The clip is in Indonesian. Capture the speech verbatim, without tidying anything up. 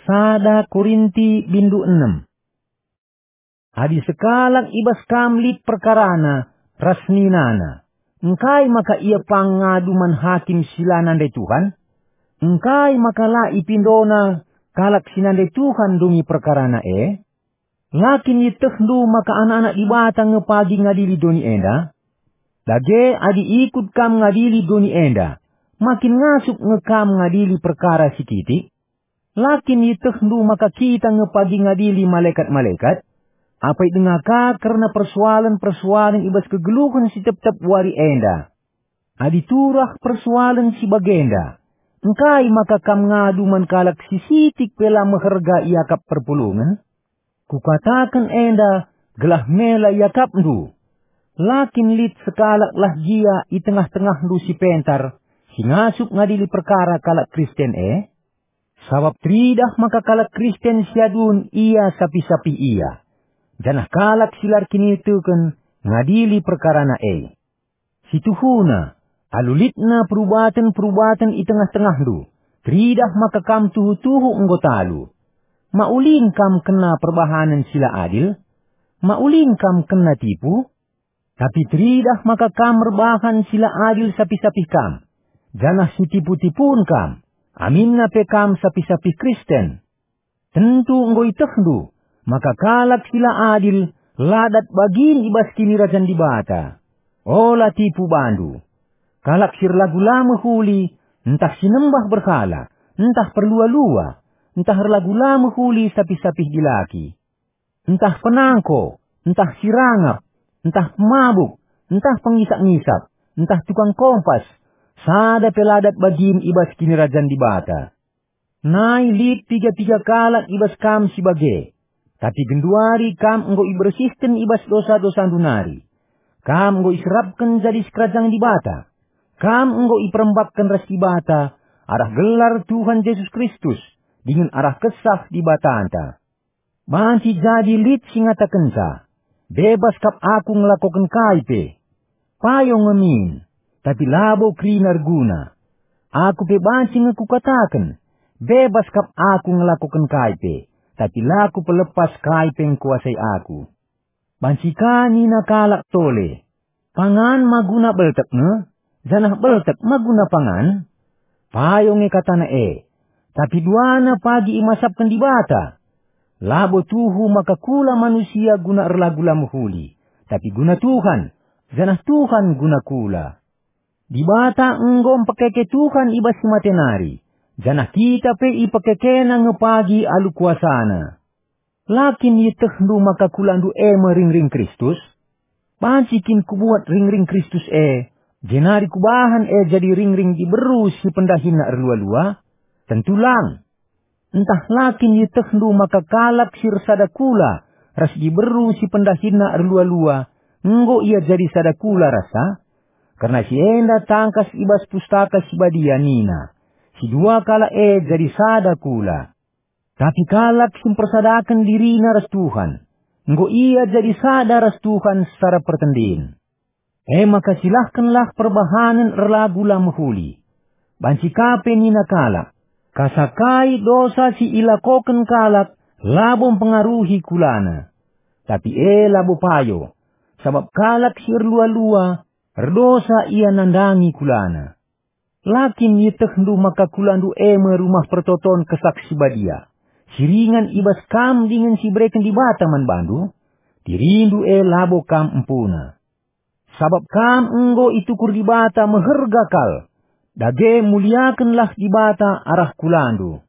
Sada Korinti bindu enam. Adi sekalak ibas kamlit perkarana rasninana. Engkai maka ia pangaduman hakim silanandai Tuhan. Engkai maka la ipindona kalak sinandai Tuhan dungi perkarana e. Lakin itehdu maka anak-anak dibata ngepagi ngadili doni enda. Dage adi ikut kam ngadili doni enda. Makin ngasuk ngekam ngadili perkara sikiti. Lakin itehdu maka kita ngepagi ngadili malaikat-malaikat. Apai dengaka karena persoalan-persoalan ibas kegeluhan si tep-tep wari enda. Adi turah persoalan si bagenda. Engkai maka kam ngaduman kalak si sitik pela meherga iakap perpulungan. Kukatakan enda gelah mela iakap ndu. Lakin lit sekalak lah jia i tengah-tengah ndu si pentar. Si ngasuk ngadili perkara kalak Kristen e. Sabab tridah maka kalak Kristen siadun ia sapi-sapi ia. Janah kalak silar kini tuken ngadili perkara na e. Situhuna, alulitna perubatan-perubatan i tengah-tengah lu. Tridah maka kam tuhu-tuhu enggotalu. Maulin kam kena perbahanan sila adil. Maulin kam kena tipu. Tapi tridah maka kam merbahan sila adil sapi-sapi kam. Janah si tipu-tipun kam. Amin na pe kam sapi-sapi Kristen. Tentu enggo itehdu. Maka kalak sila adil, ladat bagin ibas kini rajan dibata. Ola tipu bandu. Kalak sir lagu lama huli, entah sinembah berhala, entah perlua-lua, entah lagu lama huli sapi-sapi dilaki. Entah penangko, entah sirangap, entah pemabuk, entah pengisak-ngisak, entah tukang kompas, sada peladat bagin ibas kini rajan dibata. Nai lit tiga-tiga kalak ibas kam si bage. Tapi genduari kam enggo ibersihkan ibas dosa-dosa dunari. Kam enggo iserapkan jadi sekerajang di bata. Kam enggo iperembakkan ras di bata. Arah gelar Tuhan Yesus Kristus. Dengan arah kesah di bata anta. Banci jadi lit singata kensa. Bebas kap aku ngelakokan kaipe. Payong ngemin. Tapi labo krinar guna. Aku pe banci ngekukatakan. Bebas kap aku ngelakokan kaipe. Tapi laku pelepas kai peng kuasai aku. Bancika nina kalak tole. Pangan maguna beltek ne. Janah beltek maguna pangan. Payonge katana e. Tapi duana pagi imasapkan di bata. Labo tuhu maka kula manusia guna erlagula muhuli. Tapi guna Tuhan. Janah Tuhan guna kula. Di bata enggom pakeke Tuhan ibas matenari. Janah kita pe ipakekena ngepagi alu kuasana. Lakin yitehdu maka kulandu e mering-ring Kristus. Pancikin kubuat ring-ring Kristus e. Jenari kubahan e jadi ring-ring diberu si pendahina erlua-lua. Tentu lang. Entah lakin yitehdu maka kalak sir sadakula. Ras diberu si pendahina erlua-lua. Nggo ia jadi sadakula rasa. Karena si enda tangkas ibas pustaka si badia nina. Si dua kala e jadi sada kula. Tapi kalak simpersadakan diri na ras Tuhan. Nggo ia jadi sada ras Tuhan secara pertendin. Eh maka silahkanlah perbahanan erlagula mahuli. Banci kape nina kalak. Kasakai dosa si ilakoken kalak. Labong pengaruhi kulana. Tapi e labo payo. Sabab kalak si erlua-lua. Erdosa ia nandangi kulana. Lakin yitehdu maka kulandu eme rumah pertoton kesaksi badia. Siringan ibas kam dengan si breken di bataman bandu. Dirindu e labo kam empuna. Sabab kam enggo itukur di bata meherga kal. Dage muliakanlah di bata arah kulandu.